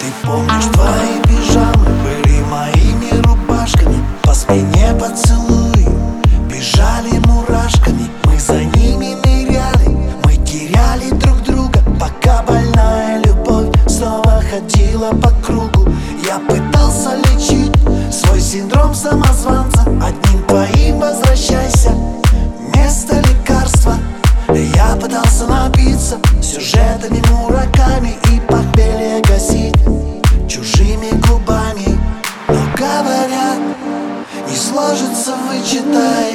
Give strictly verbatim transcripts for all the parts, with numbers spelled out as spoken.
Ты помнишь, твои пижамы были моими рубашками, по спине поцелуи бежали мурашками. Мы за ними ныряли, мы теряли друг друга, пока больная любовь снова ходила по кругу. Я пытался лечить свой синдром самозванца одним твоим «возвращайся» вместо лекарства. Я пытался напиться сюжетами, мураками и похмелье гасить чужими губами. Но говорят, не сложится, вычитай,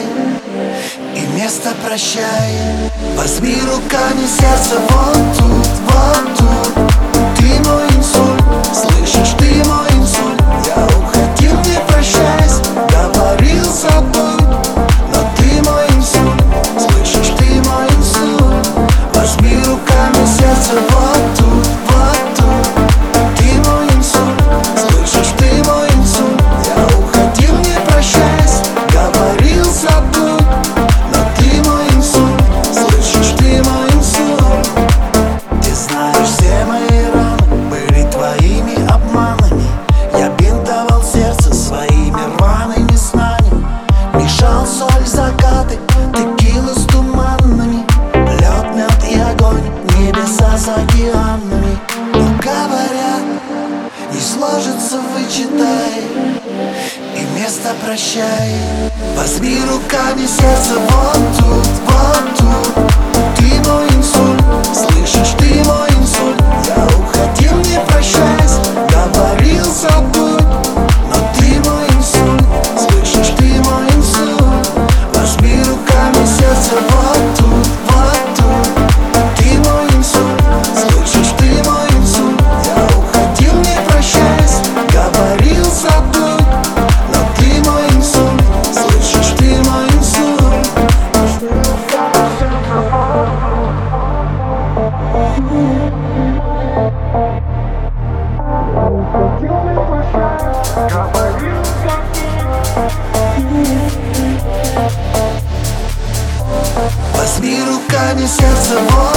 и вместо «прощай» возьми руками сердце вот тут, вот тут. Ты мой инсульт, слышишь, ты мой инсульт. Я уходил, не прощаясь, говорил забудь, но ты мой инсульт, слышишь, ты мой инсульт. Возьми руками сердце вот тут, вот тут. Ты мой инсульт, слышишь, ты мой инсульт. Я уходил, не прощаясь, говорил забудь, но ты мой инсульт, слышишь, ты мой инсульт. Ты знаешь, все мои раны были твоими обманами. Я бинтовал сердце своими рваными снами, мешал соль, закаты, текила с туманами, лед, мед и огонь, небеса с океанами. Но говорят, не сложится, вычитай, и вместо «прощай» возьми руками сердце вот тут, вот тут. Ты мой инсульт, слышишь, ты мой инсульт. Я уходил, не прощаясь, говорил забудь, но ты мой инсульт, слышишь, ты мой инсульт. Возьми руками сердце вот тут, вот тут. Ты мой инсульт, слышишь, ты мой инсульт. Я уходил, не прощаясь, говорил забудь, но ты мой инсульт, слышишь, ты мой инсульт. Возьми руками сердце вот